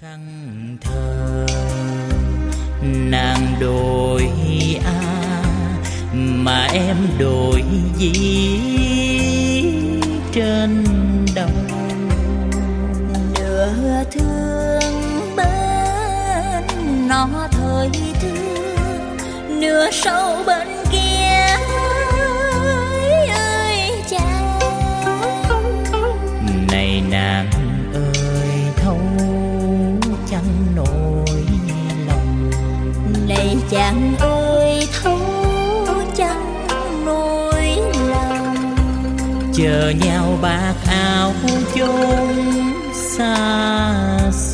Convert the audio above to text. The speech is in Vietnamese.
khăn thờ nàng đổi mà em đổi gì trên đầu. Nửa thương bên nó thời thương, nửa sâu bên kia ơi chàng. Này nàng ơi thấu chẳng nỗi lòng, này chàng ơi thấu chẳng nỗi lòng. chờ nhau bạc áo chốn xa xôi.